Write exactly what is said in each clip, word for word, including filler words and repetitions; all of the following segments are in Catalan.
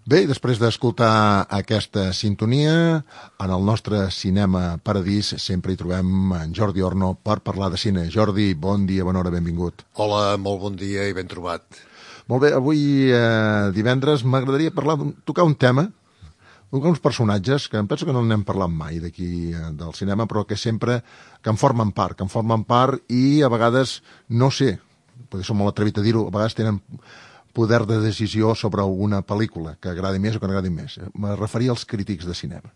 Bé, després d'escoltar aquesta sintonia, en el nostre Cinema Paradís sempre hi trobem en Jordi Orno per parlar de cine. Jordi, bon dia, bona hora, benvingut. Hola, molt bon dia i ben trobat. Molt bé, avui eh, divendres m'agradaria parlar, tocar un tema, tocar uns personatges que em penso que no n'hem parlat mai d'aquí eh, del cinema, però que sempre que en formen part, que en formen part i a vegades, no sé, perquè som molt atrevit a dir-ho, a vegades tenen poder de decisió sobre alguna pel·lícula que agradi més o que no agradi més. Me referia als crítics de cinema.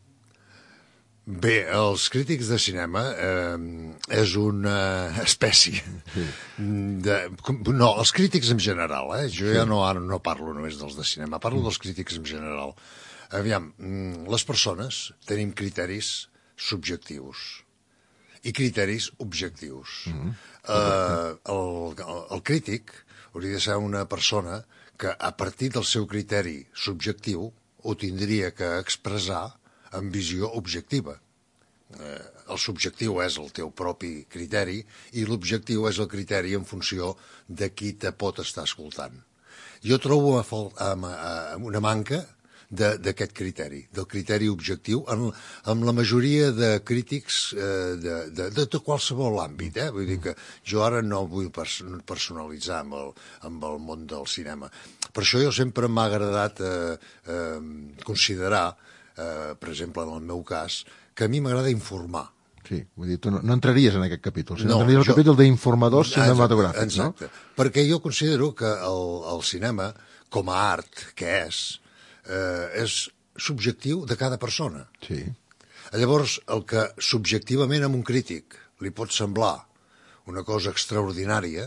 Bé, els crítics de cinema eh, és una espècie. Sí. De, no, els crítics en general, eh? Jo sí. ja no, ara no parlo només dels de cinema, parlo mm. dels crítics en general. Aviam, les persones tenim criteris subjectius i criteris objectius. Mm. Eh, el, el, el crític hauria de ser una persona que a partir del seu criteri subjectiu ho tindria que expressar amb visió objectiva. Eh, el subjectiu és el teu propi criteri i l'objectiu és el criteri en funció de qui te pot estar escoltant. Jo trobo a, a, a una manca d'aquest criteri, del criteri objectiu, en, en la majoria de crítics eh, de, de, de, de qualsevol àmbit. Eh? Vull dir que jo ara no vull personalitzar amb el, amb el món del cinema. Per això jo sempre m'ha agradat eh, eh, considerar, eh, per exemple, en el meu cas, que a mi m'agrada informar. Sí, vull dir, tu no, no entraries en aquest capítol, sinó no, entraries al jo... capítol d'informadors cinematogràfics, no? Exacte, perquè jo considero que el, el cinema, com a art que és, Eh, és subjectiu de cada persona. Sí. Llavors, el que subjectivament a un crític li pot semblar una cosa extraordinària,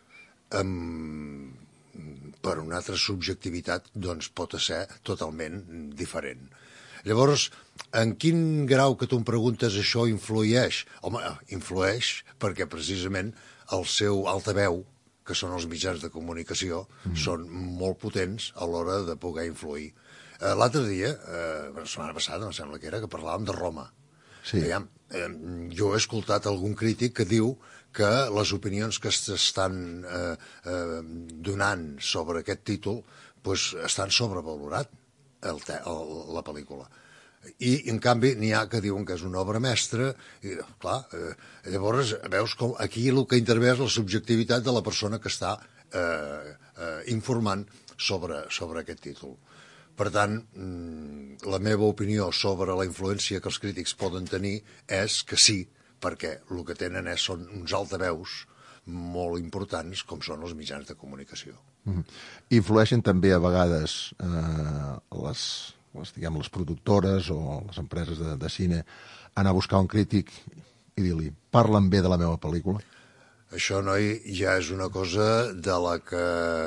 amb, per una altra subjectivitat doncs pot ser totalment diferent. Llavors, en quin grau que tu em preguntes això influeix? Home, influeix perquè precisament el seu altaveu, que són els mitjans de comunicació, mm. són molt potents a l'hora de poder influir. Eh, L'altre dia, eh, la setmana passada, em sembla que era, que parlàvem de Roma. Sí. Aviam, eh, jo he escoltat algun crític que diu que les opinions que s'estan eh, eh, donant sobre aquest títol pues, estan sobrevalorat el te el, la pel·lícula. I, en canvi, n'hi ha que diuen que és una obra mestra, i, clar, eh, llavors veus com aquí el que intervé és la subjectivitat de la persona que està eh, eh, informant sobre, sobre aquest títol. Per tant, la meva opinió sobre la influència que els crítics poden tenir és que sí, perquè el que tenen és, són uns altaveus molt importants com són els mitjans de comunicació. Mm-hmm. Influeixen també a vegades eh, les, les, diguem, les productores o les empreses de, de cine anar a buscar un crític i dir-li, parlen bé de la meva pel·lícula? Això, noi, ja és una cosa de la que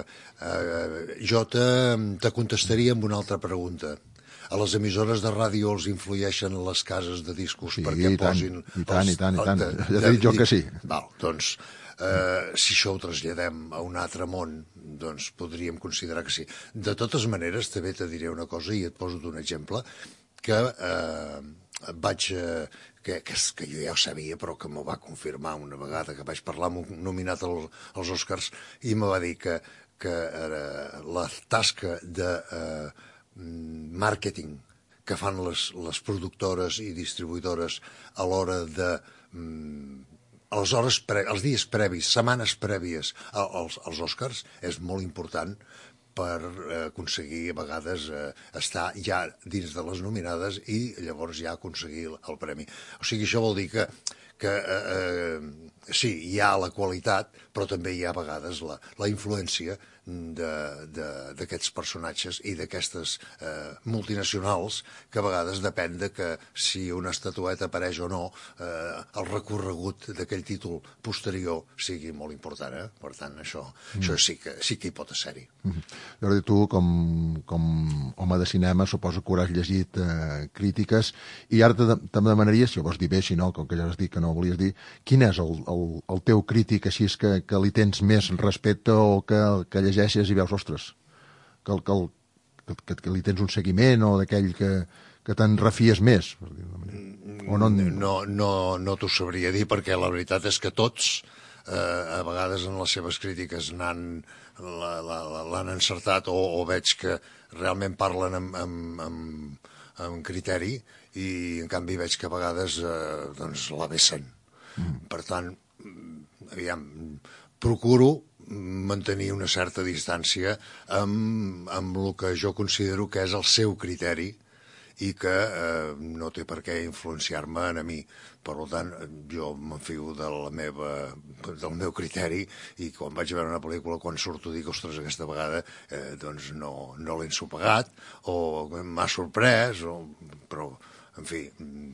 eh, jo te, te contestaria amb una altra pregunta. A les emissores de ràdio els influeixen les cases de discos sí, perquè i tant, posin... i tant, els, i tant, i tant. De, de, ja t'he dit jo que sí. Val, doncs, eh, si això ho traslladem a un altre món, doncs podríem considerar que sí. De totes maneres, també te diré una cosa, i et poso d'un exemple, que eh, vaig... Eh, Que, que, que jo ja ho sabia, però que m'ho va confirmar una vegada que vaig parlar amb un nominat al, als Oscars i me va dir que, que era la tasca de eh, màrqueting que fan les, les productores i distribuïdores a l'hora de... Mm, a les hores pre, els dies previs, setmanes prèvies als, als Oscars és molt important per eh, aconseguir a vegades eh, estar ja dins de les nominades i llavors ja aconseguir el, el premi. O sigui, això vol dir que, que eh, eh, sí, hi ha la qualitat, però també hi ha a vegades la, la influència d'aquests personatges i d'aquestes eh, multinacionals que a vegades depèn de que si una estatueta apareix o no eh, el recorregut d'aquell títol posterior sigui molt important, eh? Per tant això, mm. això sí que, sí que hi pot ser-hi. Mm. Jordi, tu com, com home de cinema suposo que hauràs llegit eh, crítiques i ara te'm demanaria, si ho vols dir bé, si no, com que ja has dit que no ho volies dir, quin és el, el, el teu crític així és que, que li tens més respecte o que, que llegeixes i veus, ostres, que, que, que, que li tens un seguiment o d'aquell que, que te'n refies més? O no, no, no, no t'ho sabria dir, perquè la veritat és que tots, eh, a vegades en les seves crítiques n'han l'han encertat o, o veig que realment parlen amb, amb, amb, amb criteri i en canvi veig que a vegades eh, doncs la vessen. Mm. Per tant, aviam, procuro mantenir una certa distància amb, amb el que jo considero que és el seu criteri i que eh, no té per què influenciar-me a mi. Per tant, jo m'enfio de la meva, del meu criteri i quan vaig a veure una pel·lícula, quan surto dic, ostres, aquesta vegada eh, doncs no, no l'he ensopegat o m'ha sorprès, o... però, en fi,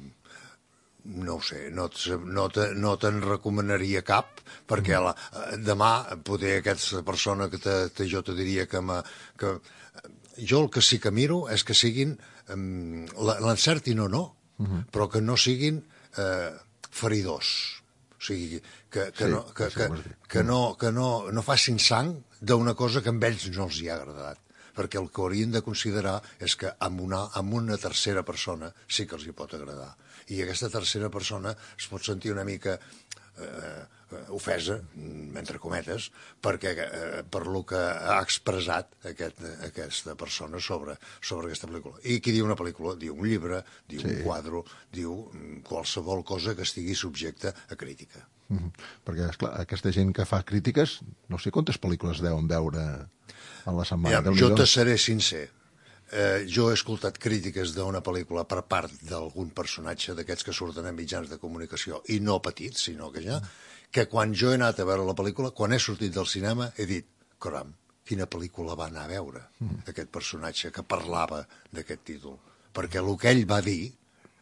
no ho sé, no, no, te, no te'n recomanaria cap, perquè la, demà poder aquesta persona que, te, te, jo te diria que, que jo el que sí que miro és que siguin um, l'encertin o no, uh -huh. però que no siguin eh, feridors. O sigui, que, que, sí, no, que, que, que, no, que no, no facin sang d'una cosa que a ells no els hi ha agradat. Perquè el que haurien de considerar és que amb una, amb una tercera persona sí que els hi pot agradar. I aquesta tercera persona es pot sentir una mica eh, ofesa, entre cometes, perquè, eh, per lo que ha expressat aquest, aquesta persona sobre, sobre aquesta pel·lícula. I qui diu una pel·lícula? Diu un llibre, diu sí. un quadre, diu qualsevol cosa que estigui subjecte a crítica. Mm-hmm. Perquè, esclar, aquesta gent que fa crítiques, no sé quantes pel·lícules deuen veure a la setmana. Ja, jo te seré sincer. Eh, jo he escoltat crítiques d'una pel·lícula per part d'algun personatge d'aquests que surten en mitjans de comunicació, i no petits, sinó que ja, que quan jo he anat a veure la pel·lícula, quan he sortit del cinema, he dit, caram, quina pel·lícula va anar a veure mm. aquest personatge que parlava d'aquest títol. Perquè el que ell va dir,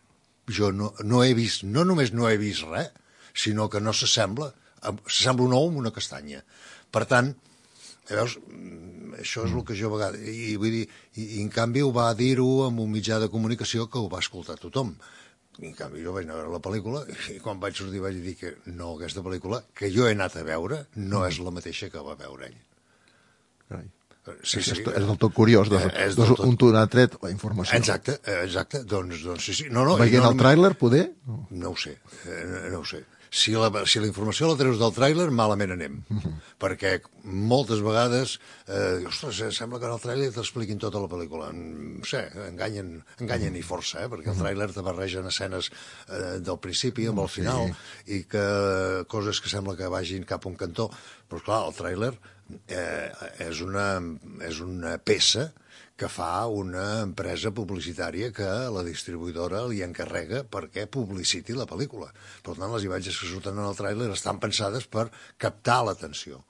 jo no, no he vist, no només no he vist res, sinó que no s'assembla, s'assembla un ou amb una castanya. Per tant, veus, això és el que jo a vegades... I, vull dir, i, i en canvi ho va dir-ho amb un mitjà de comunicació que ho va escoltar tothom. I en canvi jo vaig anar a veure la pel·lícula i quan vaig sortir vaig dir que no, aquesta pel·lícula que jo he anat a veure no és la mateixa que va veure ell. Carai. Sí, sí, és, és del tot curiós, doncs, és del tot... un tu n'ha tret la informació. Exacte, exacte, doncs, doncs sí, sí. No, no, veient no, el tràiler, poder? No, no ho sé, no ho sé. Si la, si la informació la treus del tràiler, malament anem. Uh-huh. Perquè moltes vegades, eh, ostres, sembla que en el tràiler t'expliquin tota la pel·lícula. No sé, enganyen, enganyen i força, eh? Perquè el tràiler te barregen escenes eh, del principi amb el final, sí. I que coses que sembla que vagin cap a un cantó. Però, clar, el tràiler eh, és, una, és una peça que fa una empresa publicitària que la distribuïdora li encarrega perquè publiciti la pel·lícula. Per tant, les imatges que surten en el tràiler estan pensades per captar l'atenció.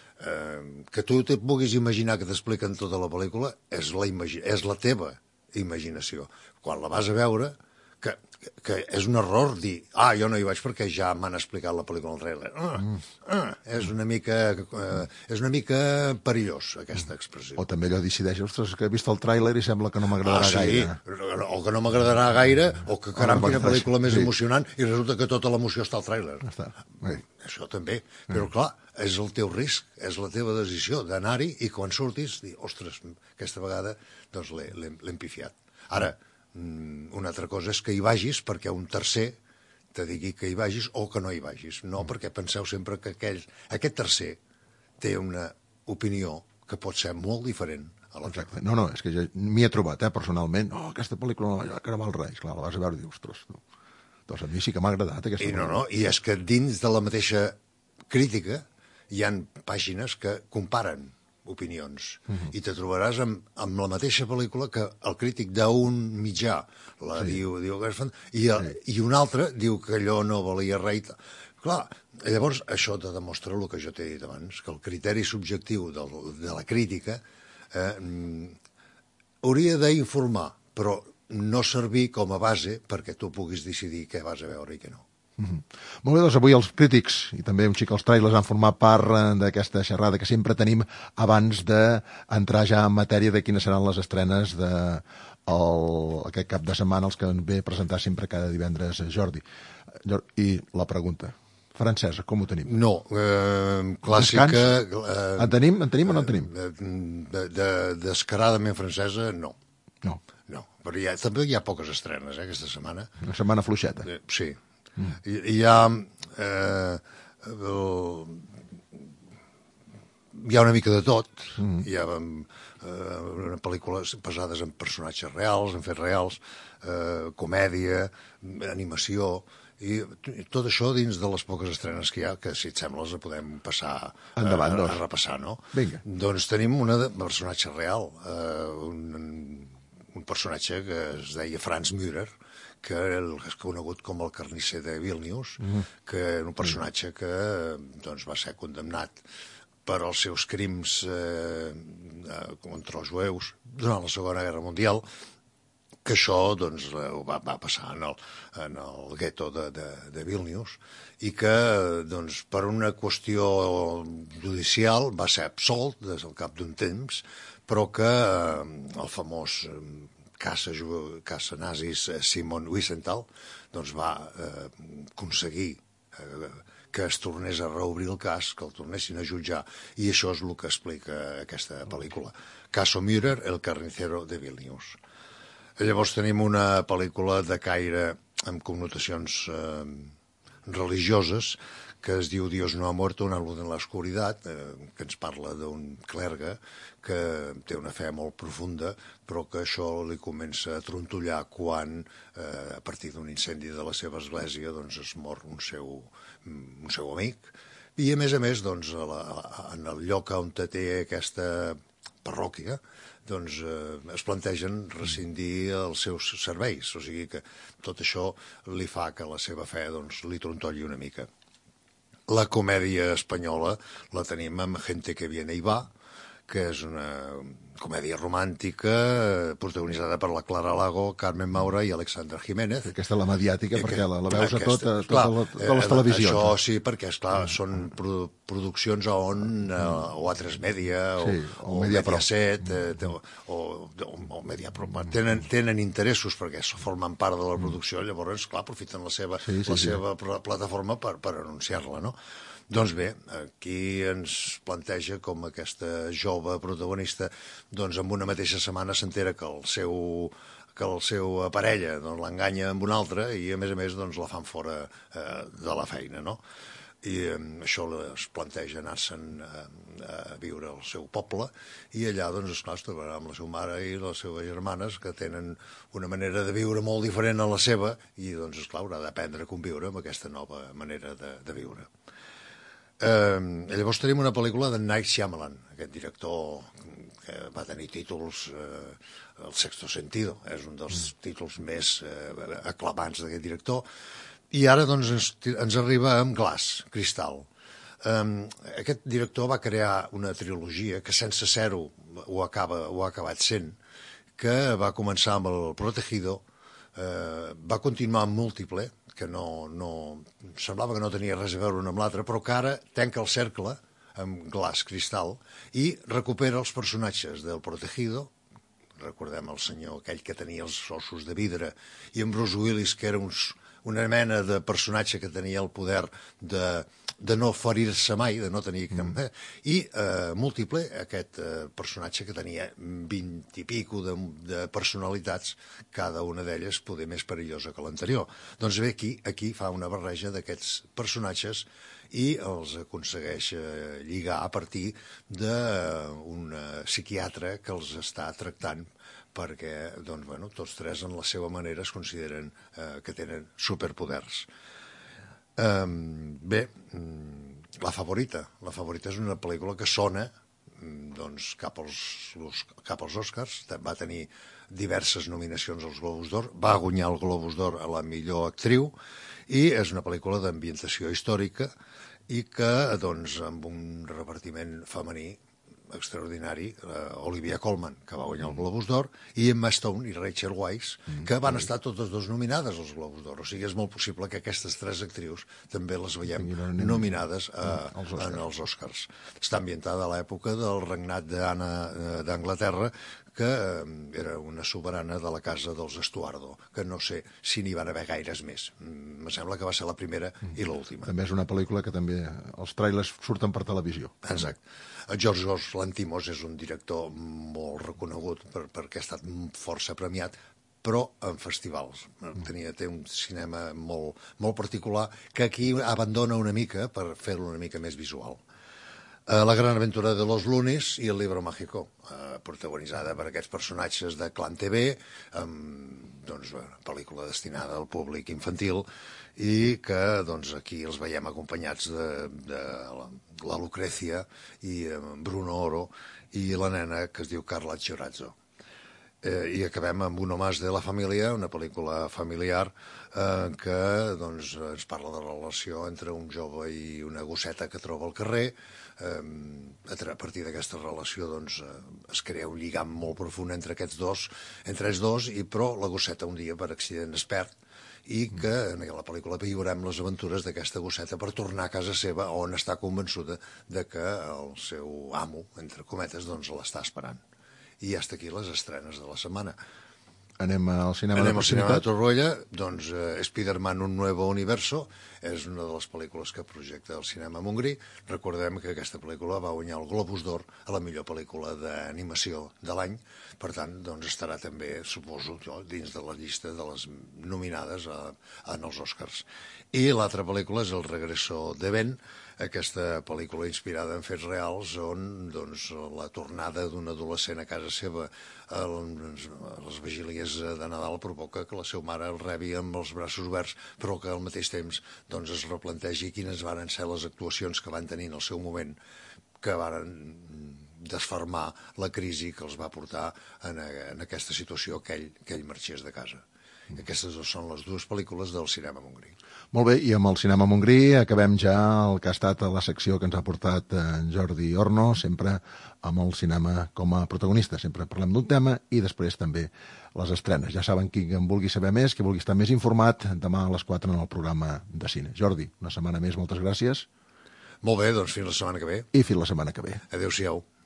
Eh, que tu te puguis imaginar que t'expliquen tota la pel·lícula és la, imagi- és la teva imaginació. Quan la vas a veure, que, que és un error dir ah, jo no hi vaig perquè ja m'han explicat la pel·lícula al tràiler. Ah, ah, és, una mica, eh, és una mica perillós, aquesta expressió. O també allò decideix, ostres, que he vist el tràiler i sembla que no m'agradarà ah, sí. gaire. O que no m'agradarà gaire, o que caram, quina pel·lícula més sí. emocionant, i resulta que tota l'emoció està al tràiler. Està. Això també. Però clar, és el teu risc, és la teva decisió d'anar-hi i quan surtis dir, ostres, aquesta vegada doncs l'he pifiat. Ara, una altra cosa és que hi vagis perquè un tercer te digui que hi vagis o que no hi vagis. No, perquè penseu sempre que aquell, aquest tercer té una opinió que pot ser molt diferent a la teva. No, no, és que jo m'hi he trobat, eh, personalment. Oh, aquesta pel·lícula no va cremar els Reis. Clar, la vas a veure i dius, ostres, no. Doncs a mi sí que m'ha agradat aquesta I no, pel·lícula. no, i és que dins de la mateixa crítica hi han pàgines que comparen opinions. Uh-huh. I te trobaràs amb, amb la mateixa pel·lícula que el crític d'un mitjà la sí. diu, diu que és fant... I, el, sí. i un altre diu que allò no valia res. Clar, llavors això te demostra el que jo t'he dit abans, que el criteri subjectiu de, de la crítica eh, hauria d'informar, però no servir com a base perquè tu puguis decidir què vas a veure i què no. Mm-hmm. Molt bé, doncs avui els crítics i també un xic els trailers han format part d'aquesta xerrada que sempre tenim abans d'entrar ja en matèria de quines seran les estrenes de el, aquest cap de setmana, els que ve a presentar sempre cada divendres Jordi. I la pregunta, francesa, com ho tenim? No, eh, clàssica... Eh, en tenim, en tenim o no en tenim? De, de, descaradament francesa, no. No. No, però hi ha, també hi ha poques estrenes, eh, aquesta setmana. Una setmana fluixeta. Eh, sí. Mm. Hi, hi ha... Eh, el, hi ha una mica de tot. Mm. Hi ha eh, pel·lícules basades en personatges reals, en fets reals, eh, comèdia, animació, i tot això dins de les poques estrenes que hi ha, que si et sembla les podem passar Endavant, a, doncs. a repassar, no? Vinga. Doncs tenim un personatge real, eh, un, un personatge que es deia Franz Müller, que és conegut com el carnisser de Vilnius, mm. que era un personatge que doncs, va ser condemnat per als seus crims eh, contra els jueus durant la Segona Guerra Mundial, que això doncs, va, va passar en el, en el gueto de, de, de Vilnius, i que doncs, per una qüestió judicial va ser absolt des del cap d'un temps, però que eh, el famós eh, caça, caça nazis Simon Wiesenthal doncs, va eh, aconseguir eh, que es tornés a reobrir el cas, que el tornessin a jutjar, i això és el que explica aquesta pel·lícula. Caso Müller, el carnicero de Vilnius. Llavors tenim una pel·lícula de caire amb connotacions eh, religioses que es diu Dios no ha muerto, una luz en la oscuridad, eh, que ens parla d'un clergue que té una fe molt profunda, però que això li comença a trontollar quan, eh, a partir d'un incendi de la seva església, doncs es mor un seu, un seu amic. I a més a més, doncs, a la, a, en el lloc on té aquesta parròquia, doncs eh, es plantegen rescindir els seus serveis, o sigui que tot això li fa que la seva fe doncs, li trontolli una mica. La comèdia espanyola la tenim amb Gente que viene y va, que és una comèdia romàntica protagonitzada per la Clara Lago, Carmen Maura i Alexandra Jiménez. Aquesta és la mediàtica, que, perquè la, la veus aquesta, a tot, a clar, totes les televisions. Això sí, perquè, esclar, són produ produccions on, eh, o A tres Media, sí, o, o Mediaset, eh, o, o, o Mediapro, tenen, tenen interessos perquè formen part de la producció, llavors, clar, aprofiten la seva, sí, sí, la seva sí. plataforma per, per anunciar-la, no? Doncs bé, aquí ens planteja com aquesta jove protagonista doncs en una mateixa setmana s'entera que el seu que el seu parella doncs, l'enganya amb una altra i a més a més doncs, la fan fora eh, de la feina, no? I eh, això es planteja anar-se'n a, a viure al seu poble i allà doncs esclar es trobarà amb la seva mare i les seves germanes que tenen una manera de viure molt diferent a la seva i doncs esclar haurà d'aprendre a conviure amb aquesta nova manera de, de viure. Eh, llavors tenim una pel·lícula de Night Shyamalan, aquest director que va tenir títols, eh, El sexto sentido, és un dels mm. títols més eh, aclamants d'aquest director, i ara doncs ens, ens arriba amb Glass, Cristal. Eh, aquest director va crear una trilogia que sense ser-ho ho, acaba, ho ha acabat sent, que va començar amb El Protegido, eh, va continuar amb Múltiple, que no, no, semblava que no tenia res a veure una amb l'altra, però que ara tanca el cercle amb Glass, Cristal, i recupera els personatges del Protegido, recordem el senyor aquell que tenia els ossos de vidre, i en Bruce Willis, que era uns, una mena de personatge que tenia el poder de, de no ferir-se mai, de no tenir cap... Mm. I eh, Múltiple, aquest eh, personatge que tenia vint i pico de, de personalitats, cada una d'elles poder més perillosa que l'anterior. Doncs bé, aquí, aquí fa una barreja d'aquests personatges i els aconsegueix eh, lligar a partir d'un eh, psiquiatre que els està tractant perquè doncs, bueno, tots tres en la seva manera es consideren eh, que tenen superpoders. Eh, bé, La Favorita. La Favorita és una pel·lícula que sona doncs, cap, als, cap als Oscars, va tenir diverses nominacions als Globus d'Or, va guanyar el Globus d'Or a la millor actriu i és una pel·lícula d'ambientació històrica i que, doncs, amb un repartiment femení extraordinari, uh, Olivia Colman, que va guanyar el Globus d'Or, i Emma Stone i Rachel Weisz, que van estar totes dues nominades als Globus d'Or. O sigui, és molt possible que aquestes tres actrius també les veiem nominades a, en els Oscars. Està ambientada a l'època del regnat d'Anna d'Anglaterra, que era una soberana de la casa dels Estuardo, que no sé si n'hi van haver gaires més. Em sembla que va ser la primera i l'última. També és una pel·lícula que també els trailers surten per televisió. Exacte. George Lanthimos és un director molt reconegut per, perquè ha estat força premiat, però en festivals. Tenia, té un cinema molt, molt particular que aquí abandona una mica per fer-lo una mica més visual. Uh, La gran aventura de los Lunis i El libro mágico, uh, protagonitzada per aquests personatges de Clan T V, amb doncs, una pel·lícula destinada al públic infantil, i que doncs, aquí els veiem acompanyats de, de la, la Lucrecia i uh, Bruno Oro i la nena que es diu Carla Chiorazzo. Eh, I acabem amb Uno más de la família, una pel·lícula familiar eh, que doncs, ens parla de la relació entre un jove i una gosseta que troba al carrer. Eh, a partir d'aquesta relació doncs, eh, es crea un lligam molt profund entre aquests dos, entre ells dos, i però la gosseta un dia per accident es perd i que en la pel·lícula veurem les aventures d'aquesta gosseta per tornar a casa seva, on està convençuda de que el seu amo, entre cometes, doncs l'està esperant. I ja està aquí les estrenes de la setmana. Anem al cinema Anem de al cinema de proximitat. Torroella. Doncs eh, Spider-Man Un Nuevo Universo és una de les pel·lícules que projecta el cinema Montgrí. Recordem que aquesta pel·lícula va guanyar el Globus d'Or a la millor pel·lícula d'animació de l'any. Per tant, doncs estarà també, suposo, jo, dins de la llista de les nominades a, a, en els Oscars. I l'altra pel·lícula és El Regreso de Ben, aquesta pel·lícula inspirada en fets reals on doncs, la tornada d'un adolescent a casa seva a les vigílies de Nadal provoca que la seva mare el rebi amb els braços oberts, però que al mateix temps doncs, es replantegi quines van ser les actuacions que van tenir en el seu moment, que van desfermar la crisi que els va portar en, en aquesta situació que ell, que ell marxés de casa. Aquestes són les dues pel·lícules del cinema Montgrí. Molt bé, i amb el cinema Montgrí acabem ja el que ha estat a la secció que ens ha portat en Jordi Orno, sempre amb el cinema com a protagonista. Sempre parlem d'un tema i després també les estrenes. Ja saben, qui en vulgui saber més, qui vulgui estar més informat, demà a les quatre en el programa de cine. Jordi, una setmana més, moltes gràcies. Molt bé, doncs fins la setmana que ve. I fins la setmana que ve. Adéu-siau.